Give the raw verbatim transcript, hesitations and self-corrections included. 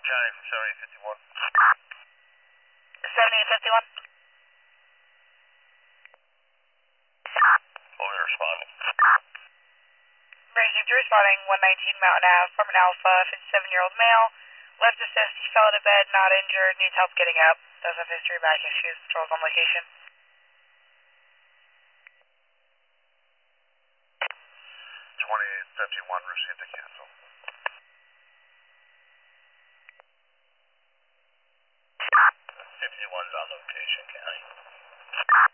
Johnny from seventy fifty-one. seventy fifty-one. Only responding. Received responding one nineteen Mountain Ave from an Alpha, fifty-seven-year-old male. Left assist, he fell into bed, not injured, needs help getting up. Does have history of back issues, patrols on location. twenty-eight fifty-one received a cancel. fifty-one's on location, County.